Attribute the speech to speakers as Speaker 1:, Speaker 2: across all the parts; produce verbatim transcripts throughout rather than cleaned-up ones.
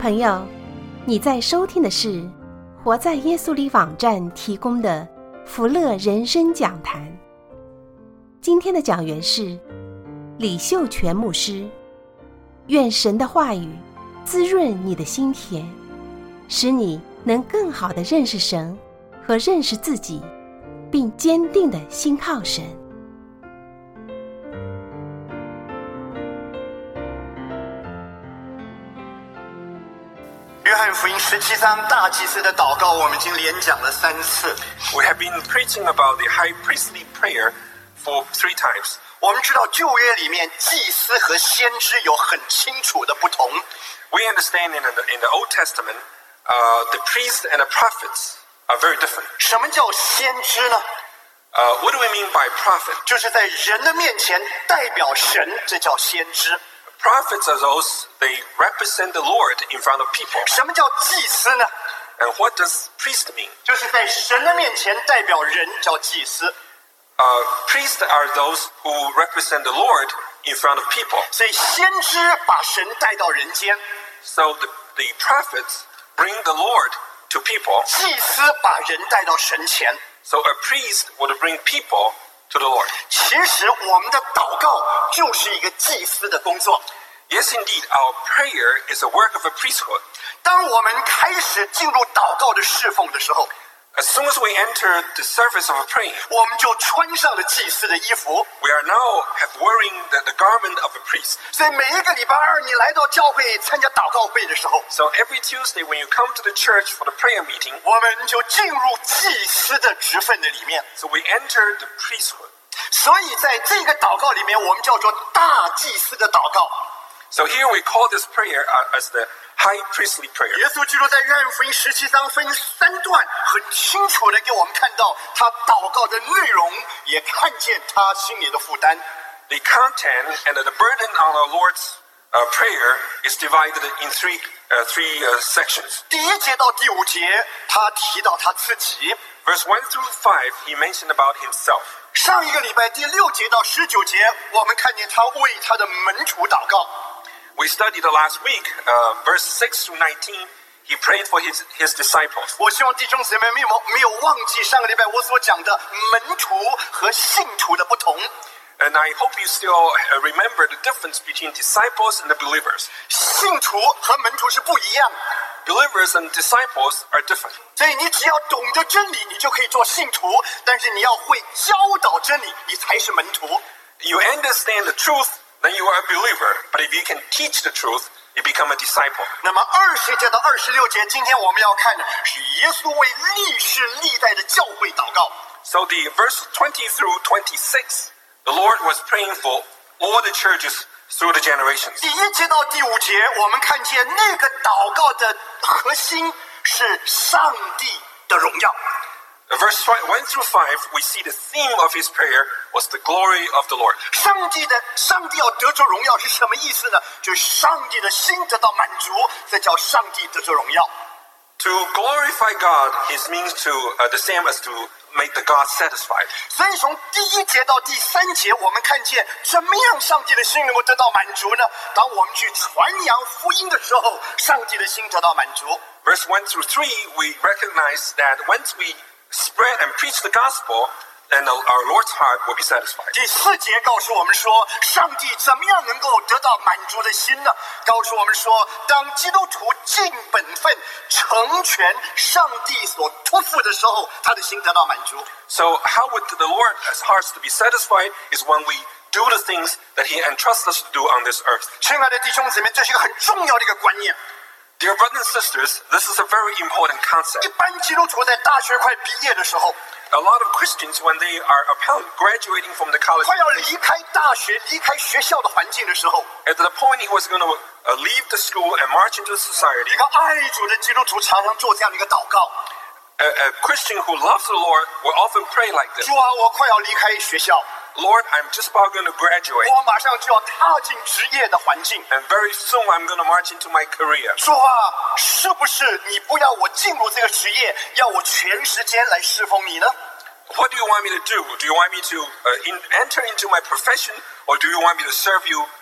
Speaker 1: 朋友，你在收听的是活在耶稣里网站提供的福乐人生讲坛。今天的讲员是李秀全牧师。愿神的话语滋润你的心田，使你能更好地认识神和认识自己，并坚定地信靠神。
Speaker 2: 约翰福音十七章大祭司的祷告，我们已经连讲了三次。
Speaker 3: We have been preaching about the high priestly prayer for three times.
Speaker 2: 我们知道旧约里面祭司和先知有很清楚的不同。
Speaker 3: We understand in the, in the Old Testament, uh, the priests and the prophets are very different.
Speaker 2: 什么叫先知呢？
Speaker 3: Uh, what do we mean by prophet?
Speaker 2: 就是在人的面前代表神，这叫先知。
Speaker 3: Prophets are those, they represent the Lord in front of people.
Speaker 2: 什么叫祭司呢？
Speaker 3: And what does priest mean?
Speaker 2: 就是在神的面前代表人，叫祭司。
Speaker 3: Uh, priests are those who represent the Lord in front of people.
Speaker 2: 所以先知把神带到人间，
Speaker 3: So the, the prophets bring the Lord to people.
Speaker 2: 祭司把人带到神前。
Speaker 3: So a priest would bring people to the Lord.
Speaker 2: 其实我们的祷告就是一个祭司的工作。
Speaker 3: Yes, indeed, our prayer is a work of a priesthood.
Speaker 2: 当我们开始进入祷告的侍奉的时候，
Speaker 3: As soon as we enter the service of praying,
Speaker 2: 我们就穿上了祭司的衣服。
Speaker 3: we are now have wearing the, the garment of a priest.
Speaker 2: 所以每一个礼拜二你来到教会参加祷告会的时候，
Speaker 3: So every Tuesday when you come to the church for the prayer meeting,
Speaker 2: 我们就进入祭司的职分的里面。
Speaker 3: so we enter the priesthood.
Speaker 2: 所以在这个祷告里面，我们叫做大祭司的祷告。
Speaker 3: So here we call this prayer uh, as the high priestly prayer.
Speaker 2: 耶稣基督在约翰福音十七章分三段，很清楚的给我们看到他祷告的内容，也看见他心里的负担。
Speaker 3: The content and the burden on our Lord's uh, prayer is divided in three, uh, three uh, sections.
Speaker 2: 第一节到第五节，他提到他自己。
Speaker 3: Verse one through five, he mentioned about himself.
Speaker 2: 上一个礼拜第六节到十九节，我们看见他为他的门徒祷告。
Speaker 3: We studied the last week, uh, verse six through nineteen, he prayed for his, his disciples.
Speaker 2: 我希望弟兄姊妹没有没有忘记上个礼拜我所讲的门徒和信徒的不同。
Speaker 3: And I hope you still uh, remember the difference between disciples and the believers.
Speaker 2: 信徒和门徒是不一样的，
Speaker 3: Believers and disciples are different.
Speaker 2: 所以你只要懂得真理，你就可以做信徒；但是你要会教导真理，你才是门徒。
Speaker 3: You understand the truth, then you are a believer. But if you can teach the truth, you become a disciple.
Speaker 2: 那么二十节到二十六节，今天我们要看的是耶稣为历世历代的教会祷告。
Speaker 3: So the verse twenty through twenty-six, the Lord was praying for all the churches through the generations.
Speaker 2: 第一节到第五节，我们看见那个祷告的核心是上帝的荣耀。
Speaker 3: Verse one through five, we see the theme of his prayer was the glory of the Lord.
Speaker 2: 上帝的上帝要得着荣耀是什么意思呢？就是上帝的心得到满足，这叫上帝得着荣耀。
Speaker 3: To glorify God is means to uh, the same as to make the God satisfied.
Speaker 2: 所以从第一节到第三节，我们看见怎么样上帝的心能够得到满足呢？当我们去传扬福音的时候，上帝的心得到满足。
Speaker 3: Verse one through three, we recognize that once we spread and preach the gospel, then our Lord's heart will be satisfied.
Speaker 2: 第四节告诉我们说，上帝怎么样能够得到满足的心呢？告诉我们说，当基督徒尽本分、成全上帝所托付的时候，他的心得到满足。
Speaker 3: So how would the Lord's hearts to be satisfied is when we do the things that he entrusts us to do on this earth.
Speaker 2: 亲爱的弟兄姊妹，这是一个很重要的一个观念。
Speaker 3: Dear brothers and sisters, this is a very important
Speaker 2: 一
Speaker 3: concept.
Speaker 2: 般基督徒在大学快毕业的时候，
Speaker 3: A lot of Christians, when they are upon graduating from the college,
Speaker 2: 快要离开大学、离开学校的环境的时候，
Speaker 3: at the point he was going to uh, leave the school and march into society,
Speaker 2: 一个爱主的基督徒常常做这样的一个祷告：
Speaker 3: a, a Christian who loves the Lord will often pray like this.
Speaker 2: 主啊，我快要离开学校，
Speaker 3: Lord, I'm just about going to graduate,
Speaker 2: 我马上就要踏进职业的环境。
Speaker 3: and very soon I'm going to march into my career.
Speaker 2: 主啊，是不是你不要我进入这个职业，要我全时间来侍奉你呢？
Speaker 3: What do you want me to do? Do you want me to uh, in, enter into my profession, or do you want me to serve you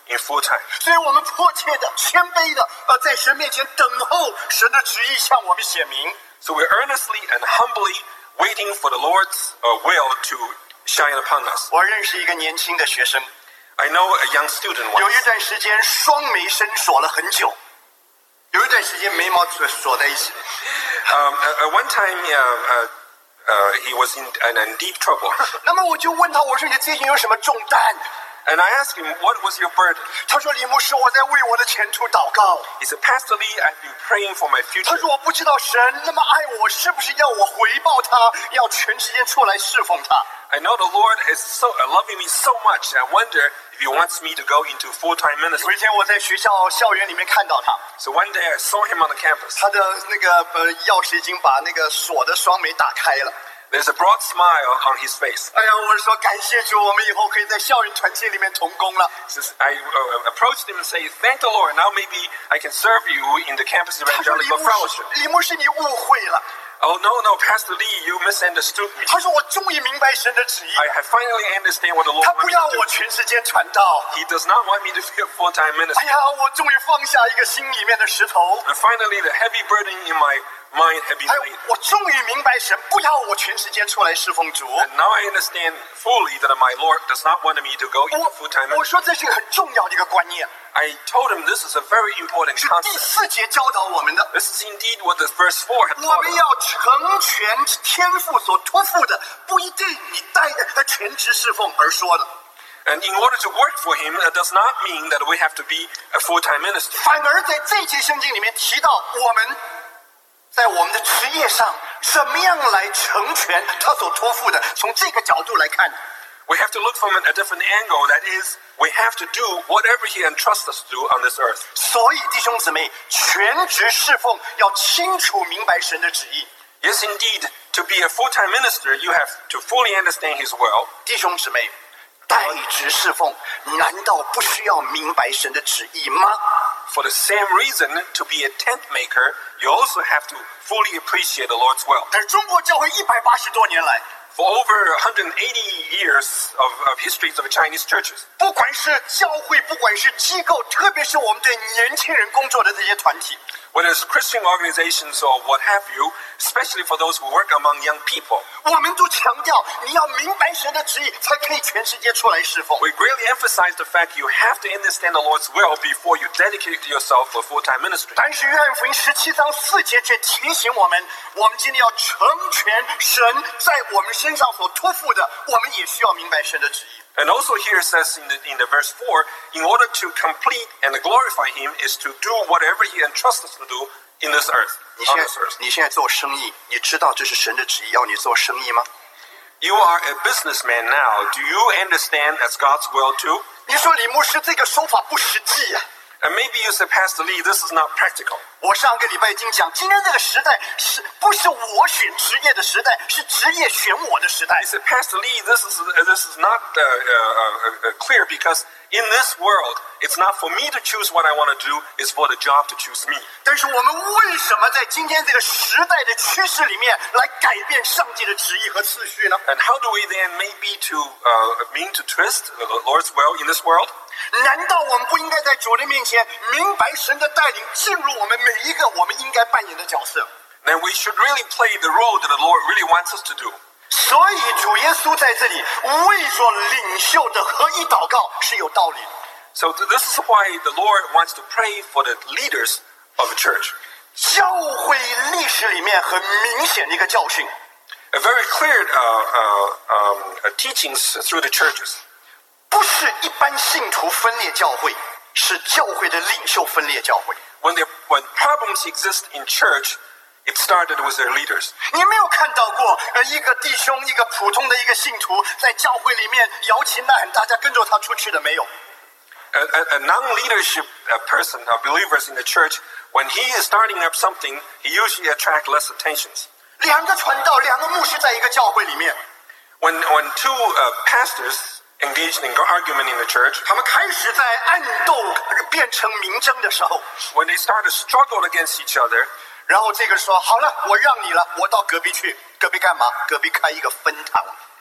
Speaker 3: in full time.
Speaker 2: 所以我们迫切的、谦卑的，呃，在神面前等候神的旨意向我们显明。
Speaker 3: So we're earnestly and humbly waiting for the Lord's uh, will to shine upon us.
Speaker 2: 我认识一个年轻的学生，
Speaker 3: I know a young student
Speaker 2: 有一
Speaker 3: once.
Speaker 2: 段时间双眉深锁了很久，有一段时间眉毛锁锁在一起。
Speaker 3: Um, at, at one time, uh, uh, uh, he was in, in, in deep trouble.
Speaker 2: 那么我就问他，我说你最近有什么重担？
Speaker 3: And I asked him, what was your burden?
Speaker 2: 他说：“李牧师，我在为我的前途祷告。
Speaker 3: He said, Pastor Lee, I've been praying for my ” future.
Speaker 2: 他说：“我不知道神那么爱我，是不是要我回报他，要全时间出来侍奉他？”
Speaker 3: I know the Lord is so uh, loving me so much. I wonder if He wants me to go into full-time
Speaker 2: 有
Speaker 3: ministry.
Speaker 2: 一天我在学校校园里面看到他，
Speaker 3: So one day I saw him on the campus.
Speaker 2: 他的那个呃钥匙已经把那个锁的双眉打开了。
Speaker 3: There's a broad smile on his face.
Speaker 2: 哎呀，我说感谢主，我们以后可以在校园团契里面同工了。
Speaker 3: Says, I uh, approached him and said, thank the Lord. Now maybe I can serve you in the campus
Speaker 2: 他说：“李
Speaker 3: evangelical
Speaker 2: 牧师
Speaker 3: fellowship. ，
Speaker 2: 李牧师，你误会了。
Speaker 3: Oh, no, no, Pastor Lee, you misunderstood me.
Speaker 2: 他说：“我终于明白神的旨意，
Speaker 3: I have finally understand what the Lord
Speaker 2: 他
Speaker 3: wants
Speaker 2: 不
Speaker 3: me
Speaker 2: 要
Speaker 3: to
Speaker 2: 我
Speaker 3: do.
Speaker 2: 全时间传道。
Speaker 3: He does not want me to be a full-time
Speaker 2: 哎
Speaker 3: minister.
Speaker 2: 呀，我终于放下一个心里面的石头。
Speaker 3: And finally, the heavy burden in my mind had been
Speaker 2: 还有
Speaker 3: laid.
Speaker 2: 我终于明白神不要我全时间出来侍奉主。
Speaker 3: And now I understand fully that my Lord does not want me to go into
Speaker 2: 我
Speaker 3: full-time
Speaker 2: 我
Speaker 3: ministry.
Speaker 2: 说这是个很重要的一个观念，
Speaker 3: I told him this is a very important
Speaker 2: 是第
Speaker 3: concept.
Speaker 2: 四节教导我们的。
Speaker 3: This is indeed what the verse four had
Speaker 2: 我
Speaker 3: taught
Speaker 2: 们
Speaker 3: us.
Speaker 2: 要成全天父所托付的，不一定你带的全职侍奉而说的，
Speaker 3: And in order to work for him, it does not mean that we have to be a full-time minister.
Speaker 2: 反而在这节圣经里面提到我们在我们的职业上怎么样来成全他所托付的。从这个角度来看，
Speaker 3: We have to look from a different angle. That is, we have to do whatever he entrusts us to do on this earth.
Speaker 2: 所以弟兄姊妹，全职侍奉要清楚明白神的旨意。
Speaker 3: Yes, indeed, to be a full-time minister, you have to fully understand his will.
Speaker 2: 弟兄姊妹，代职侍奉难道不需要明白神的旨意吗？
Speaker 3: For the same reason, to be a tent maker, you also have to fully appreciate the Lord's will.
Speaker 2: 但是中国教会一百八十多年来，
Speaker 3: For over one hundred eighty years of, of histories of Chinese churches,
Speaker 2: 不管是教会，不管是机构，特别是我们对年轻人工作的这些团体，
Speaker 3: whether it's Christian organizations or what have you, especially for those who work among young people,
Speaker 2: 我们都强调你要明白神的旨意，才可以全世界出来侍奉。
Speaker 3: we greatly emphasize the fact you have to understand the Lord's will before you dedicate yourself for full-time ministry.
Speaker 2: 但是约翰福音十七章四节却提醒我们，我们今天要成全神在我们身上所托付的，我们也需要明白神的旨意。
Speaker 3: And also here it says in the, in the verse four, in order to complete and glorify him is to do whatever he entrusts us to do in this earth,
Speaker 2: 你
Speaker 3: on
Speaker 2: 现在
Speaker 3: this earth.
Speaker 2: 你现在做生意，你知道这是神的旨意要你做生意吗？
Speaker 3: You are a businessman now. Do you understand that's God's will too?
Speaker 2: 你说李牧师这个说法不实际呀、
Speaker 3: And maybe you say, Pastor Lee, this is not practical.
Speaker 2: 我上个礼拜已经讲，今天这个时代是不是我选职业的时代，是职业选我的时代
Speaker 3: I。said, Pastor Lee, this is uh, this is not uh, uh, uh, clear because in this world, it's not for me to choose what I want to do; it's for the job to choose me.
Speaker 2: 但是我们为什么在今天这个时代的趋势里面来改变上帝的旨意和次序呢？
Speaker 3: And how do we then maybe to uh, mean to twist the Lord's will in this world?
Speaker 2: 难道我们不应该在主的面前明白神的带领，进入我们每一个我们应该扮演的角色？
Speaker 3: Then we should really play the role that the Lord really wants us to do.
Speaker 2: 所以主耶稣在这里为着领袖的合一祷告是有道理的。
Speaker 3: So th- this is why the Lord wants to pray for the leaders of the church.
Speaker 2: 教会历史里面很明显的一个教训，
Speaker 3: A very clear uh, uh, um, uh, teachings through the churches.
Speaker 2: 不是一般信徒分裂教会，是教会的领袖分裂教会。
Speaker 3: When there, when problems exist in church, it started with their leaders.
Speaker 2: 你没有看到过，呃，一个弟兄，一个普通的一个信徒，在教会里面摇旗呐喊，大家跟着他出去的没有？
Speaker 3: A, a, a non-leadership uh, person, uh, believers in the church, when he is starting up something, he usually attracts less attentions.
Speaker 2: 两个传道，两个牧师在一个教会里面，
Speaker 3: When, when two uh, pastors engaged in argument in the church,
Speaker 2: 他们开始在暗斗变成明争的时候，
Speaker 3: when they start to struggle against each other,
Speaker 2: 然后这个说好了，我让你了，我到隔壁去，隔壁干嘛？隔壁开一个分堂。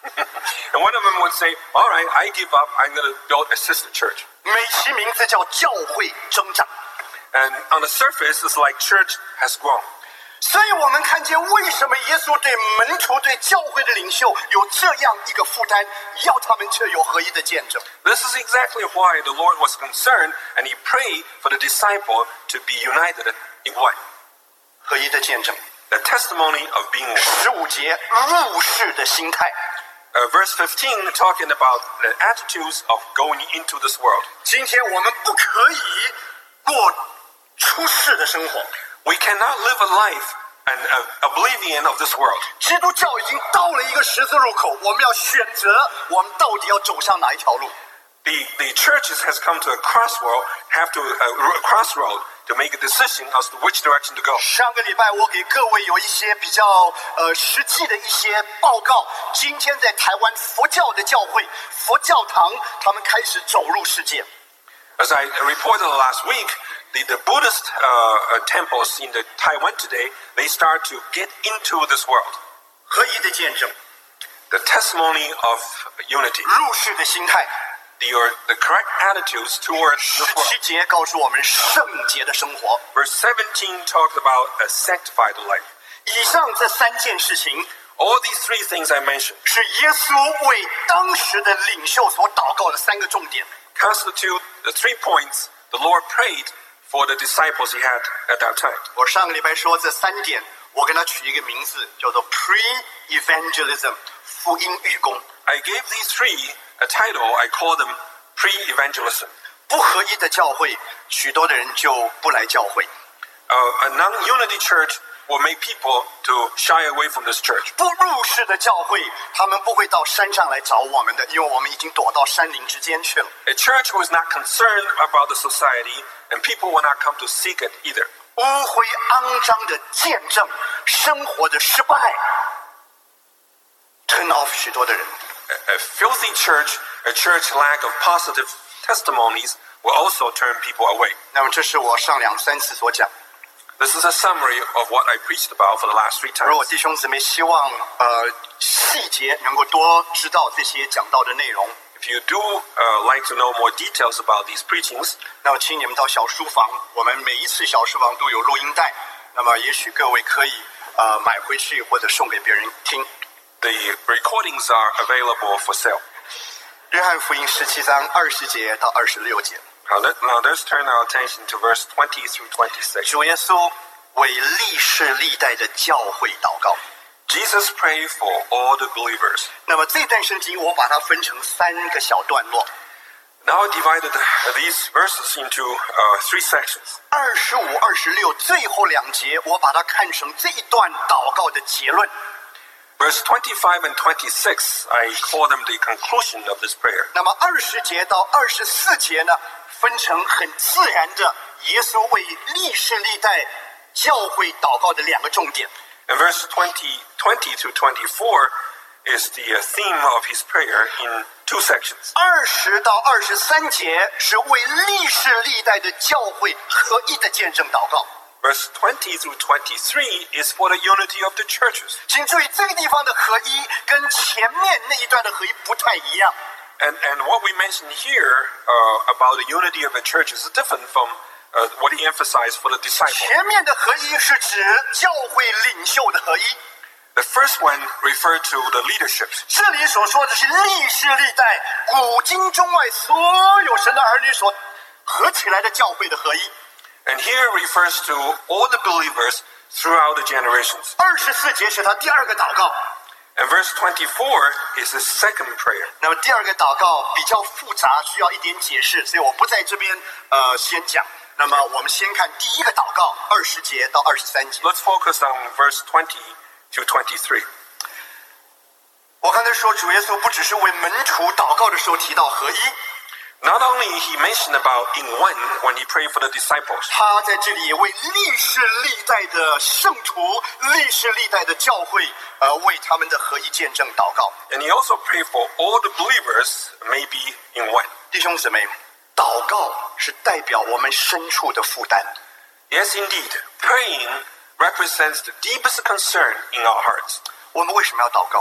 Speaker 3: And one of them would say, all right, I give up. I'm going to build a sister church.
Speaker 2: 美其名字叫教会增长。
Speaker 3: And on the surface, it's like church has grown.
Speaker 2: 所以我们看见为什么耶稣对门徒、对教会的领袖有这样一个负担，要他们却有合一的见证。
Speaker 3: This is exactly why the Lord was concerned and he prayed for the disciple to be united in one.
Speaker 2: 合一的见证。
Speaker 3: The testimony of being one.
Speaker 2: 十五节入世的心态。
Speaker 3: Uh, verse fifteen talking about the attitudes of going into this world.
Speaker 2: 今天我们不可以过出世的生活。
Speaker 3: We cannot live a life and uh, oblivion of this world.
Speaker 2: 基督教已经到了一个十字路口，我们要选择我们到底要走上哪一条路。
Speaker 3: The, the churches has come to a crossroad, have to uh, crossroad to make a decision as to which direction to go.
Speaker 2: 上个礼拜我给各位有一些比较呃实际的一些报告。今天在台湾佛教的教会、佛教堂，他们开始走入世界。
Speaker 3: As I reported last week, the, the Buddhist uh, uh, temples in the Taiwan today, they start to get into this world.
Speaker 2: 合一的见证，
Speaker 3: The testimony of unity,
Speaker 2: 入世的心态。
Speaker 3: the, or the correct attitudes towards
Speaker 2: 十
Speaker 3: this world.
Speaker 2: 七节告诉我们圣洁的生活。
Speaker 3: Verse seventeen talked about a sanctified life.
Speaker 2: 以上这三件事情
Speaker 3: All these three things I mentioned
Speaker 2: 是耶稣为当时的领袖所祷告的三个重点。
Speaker 3: constitute the three points the Lord prayed for the disciples he had at that time.
Speaker 2: 我上个礼拜说这三点，我给它取一个名字，叫做 pre-evangelism 福音预工。
Speaker 3: I gave these three a title, I call them pre-evangelism.
Speaker 2: 不合一的教会，许多的人就不来教会；
Speaker 3: Uh, a non-unity church will make people to shy away from this church.
Speaker 2: 不入世的教会，他们不会到山上来找我们的，因为我们已经躲到山林之间去了。
Speaker 3: A church who is not concerned about the society, and people will not come to seek it either.
Speaker 2: 污秽肮脏的见证，生活的失败 ，turn off 许多的人。
Speaker 3: A, a filthy church, a church lack of positive testimonies, will also turn people away.
Speaker 2: 那么这是我上两三次所讲。
Speaker 3: This is a summary of what I preached about for the last three
Speaker 2: 如果
Speaker 3: times.
Speaker 2: 弟兄姊妹希望呃细节能够多知道这些讲到的内容，
Speaker 3: If you do uh, like to know more details about these preachings,
Speaker 2: 那么请你们到小书房，我们每一次小书房都有录音带，那么也许各位可以呃买回去或者送给别人听。
Speaker 3: the recordings are available for sale.
Speaker 2: 约翰福音十七章二十节到二十六节，
Speaker 3: Now, let, now let's turn our attention to verse twenty through twenty-six.
Speaker 2: 主耶稣为历世历代的教会祷告。
Speaker 3: Jesus prayed for all the believers.
Speaker 2: 那么这段圣经我把它分成三个小段落，
Speaker 3: Now I divided these verses into uh, three sections.
Speaker 2: 二十五、二十六最后两节，我把它看成这一段祷告的结论。
Speaker 3: Verse twenty-five and twenty-six, I call them the conclusion of this prayer.
Speaker 2: 那么二十节到二十四节呢，分成很自然的耶稣为历世历代教会祷告的两个重点。
Speaker 3: And verse twenty, twenty to twenty-four is the uh, theme of his prayer in two sections.
Speaker 2: 二十到二十三节是为历世历代的教会合一的见证祷告。
Speaker 3: Verse twenty through twenty-three is for the unity of the churches.
Speaker 2: 请注意，这个地方的合一跟前面那一段的合一不太一样。
Speaker 3: And, and what we mentioned here uh, about the unity of the churches is different from uh, what he emphasized for the disciples.
Speaker 2: 前面的合一是指教会领袖的合一，
Speaker 3: The first one referred to the leaderships.
Speaker 2: 这里所说的是历世历代古今中外所有神的儿女所合起来的教会的合一。
Speaker 3: And here refers to all the believers throughout the generations.
Speaker 2: 二十四节是他第二个祷告。
Speaker 3: And verse twenty-four is his second prayer.
Speaker 2: 那么第二个祷告比较复杂，需要一点解释，所以我不在这边呃先讲。那么我们先看第一个祷告，二十节到二十三节。
Speaker 3: Let's focus on verse twenty to twenty-three.
Speaker 2: 我刚才说，主耶稣不只是为门徒祷告的时候提到合一，
Speaker 3: Not only he mentioned about in one when he prayed for the disciples,
Speaker 2: 他在这里也为历世历代的圣徒、历世历代的教会，呃，为他们的合一见证祷告。
Speaker 3: and he also prayed for all the believers may be in one.
Speaker 2: 弟兄姊妹，祷告是代表我们深处的负担。
Speaker 3: Yes, indeed, praying represents the deepest concern in our hearts.
Speaker 2: 我们为什么要祷告？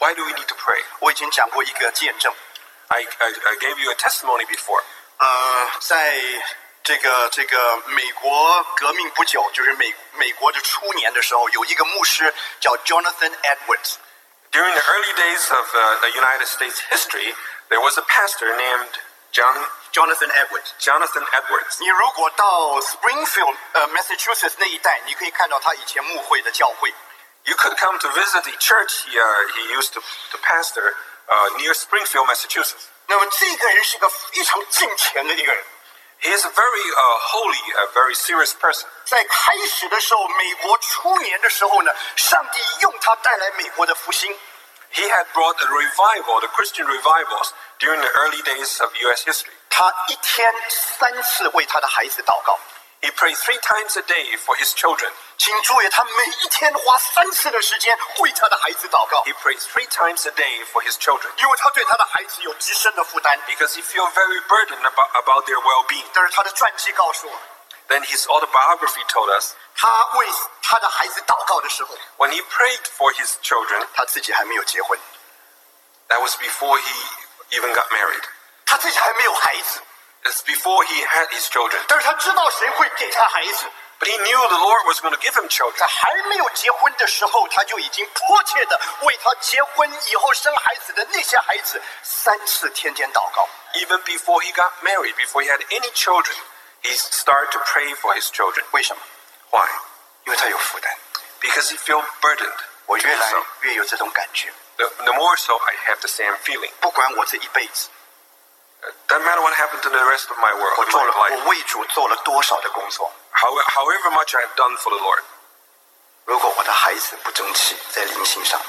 Speaker 3: Why do we need to pray?
Speaker 2: 我已经讲过一个见证，
Speaker 3: I, I, I gave you a testimony before.
Speaker 2: 呃，在这个这个美国革命不久，就是美美国的初年的时候，有一个牧师叫 Jonathan Edwards。
Speaker 3: During the early days of uh, the United States history, there was a pastor named John,
Speaker 2: Jonathan Edwards。
Speaker 3: Jonathan Edwards.
Speaker 2: 你如果到 Springfield 呃 Massachusetts 那一带，你可以看到他以前牧会的教会。
Speaker 3: You could come to visit the church he, uh, he used to, to pastor uh, near Springfield, Massachusetts.
Speaker 2: 那么这个人是个非常敬虔的一个人。
Speaker 3: He is a very uh, holy, a very serious person.
Speaker 2: 在开始的时候，美国初年的时候呢，上帝用他带来美国的复兴。
Speaker 3: He had brought a revival, the Christian revivals, during the early days of U S history.
Speaker 2: 他一天三次为他的孩子祷告。
Speaker 3: He prayed three times a day for his children.
Speaker 2: 请注意，他每一天花三次的时间为他的孩子祷告，
Speaker 3: He prays three times a day for his children
Speaker 2: 因为他对他的孩子有极深的负担。
Speaker 3: because he feels very burdened about, about their well-being.
Speaker 2: 但是他的传记告诉我，
Speaker 3: Then his autobiography told us
Speaker 2: 他为他的孩子祷告的时候，
Speaker 3: when he prayed for his children,
Speaker 2: 他自己还没有结婚，
Speaker 3: that was before he even got married.
Speaker 2: 他自己还没有孩子，
Speaker 3: It's before he had his children.
Speaker 2: 但是他知道谁会给他孩子。
Speaker 3: But he knew the Lord was going to give him children.
Speaker 2: 在还没有结婚的时候，他就已经迫切的为他结婚以后生孩子的那些孩子三次天天祷告。
Speaker 3: Even before he got married, before he had any children, he started to pray for his children.
Speaker 2: 为什么？
Speaker 3: Why?
Speaker 2: 因为他有负担。
Speaker 3: Because he feels burdened.
Speaker 2: 我越来
Speaker 3: So,
Speaker 2: 越有这种感觉，
Speaker 3: the, the more so, I have the same feeling.
Speaker 2: 不管我这一辈子，
Speaker 3: Doesn't matter what happened to the rest of my world,
Speaker 2: 我
Speaker 3: my
Speaker 2: 做了
Speaker 3: life.
Speaker 2: 我为主做了多少的工作，
Speaker 3: How, however much I have done for the Lord.
Speaker 2: 如果我的孩子不争气，在灵性上，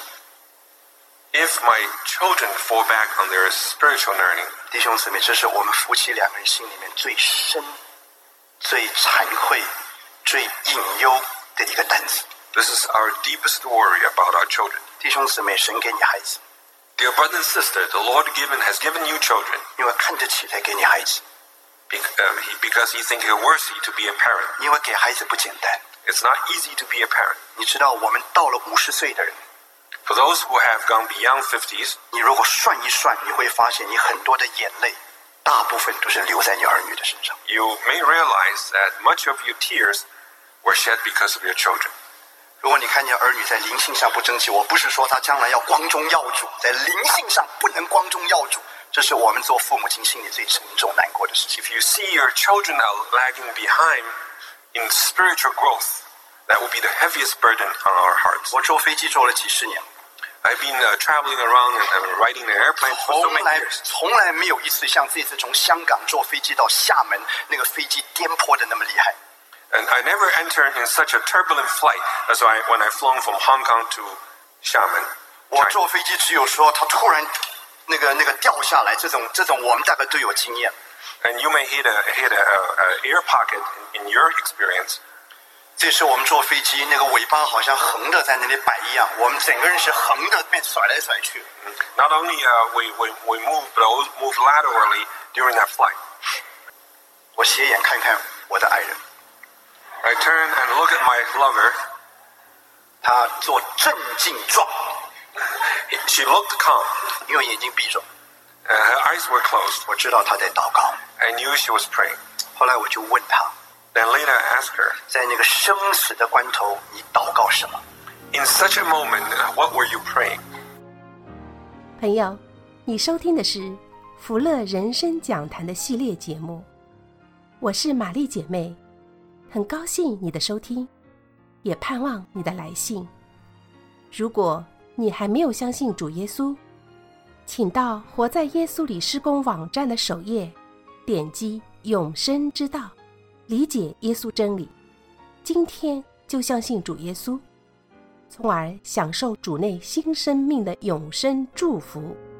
Speaker 3: If my children fall back on their spiritual learning,
Speaker 2: 弟兄姊妹，这是我们夫妻两个人心里面最深、最惭愧、最隐忧的一个担子。
Speaker 3: this is our deepest worry about our children.
Speaker 2: 弟兄姊妹，神给你孩子，
Speaker 3: Dear brother and sister, the Lord given has given you children
Speaker 2: 因为看得起才给你孩子，
Speaker 3: because, uh, he, because he thinks you're worthy to be a parent.
Speaker 2: 因为给孩子不简单。
Speaker 3: It's not easy to be a parent.
Speaker 2: 你知道，我们到了五十岁的人，
Speaker 3: For those who have gone beyond fifties,
Speaker 2: 你如果算一算，你会发现你很多的眼泪，大部分都是流在你儿女的身上。
Speaker 3: you may realize that much of your tears were shed because of your children.
Speaker 2: 如果你看见儿女在灵性上不争气，我不是说他将来要光宗耀祖，在灵性上不能光宗耀祖，这是我们做父母亲心里最沉重难过的事情。
Speaker 3: If you see your children are lagging behind in spiritual growth, that will be the heaviest burden on our hearts.
Speaker 2: 我坐飞机坐了几十年，
Speaker 3: I've been uh, traveling around and, and riding an airplane for so
Speaker 2: 从
Speaker 3: many
Speaker 2: 来
Speaker 3: years.
Speaker 2: 从来没有一次像这次从香港坐飞机到厦门，那个飞机颠簸的那么厉害。
Speaker 3: And I never entered in such a turbulent flight as I, when I flown from Hong Kong to Xiamen,
Speaker 2: 我
Speaker 3: China.
Speaker 2: 坐飞机只有说它突然那个那个掉下来，这种这种我们大概都有经验。
Speaker 3: And you may hit a, hit a, a air pocket in, in your experience.
Speaker 2: 这时我们坐飞机，那个尾巴好像横的在那里摆一样，我们整个人是横的被甩来甩去。
Speaker 3: Not only uh, we, we, we move, but also move laterally during that flight.
Speaker 2: 我斜眼看看我的爱人，
Speaker 3: I turn and look at my lover.
Speaker 2: 他做镇静状，
Speaker 3: She looked calm.
Speaker 2: 因为眼睛闭着，
Speaker 3: Uh, her eyes were closed.
Speaker 2: 我知道他在祷告。
Speaker 3: I knew she was praying.
Speaker 2: 后来我就问他，
Speaker 3: Then later I asked her,
Speaker 2: 在那个生死的关头，你祷告什么？
Speaker 3: in such a moment, uh, what were you praying?
Speaker 1: 朋友，你收听的是福乐人生讲坛的系列节目，我是玛丽姐妹，很高兴你的收听，也盼望你的来信。如果你还没有相信主耶稣，请到活在耶稣里施工网站的首页，点击永生之道，理解耶稣真理，今天就相信主耶稣，从而享受主内新生命的永生祝福。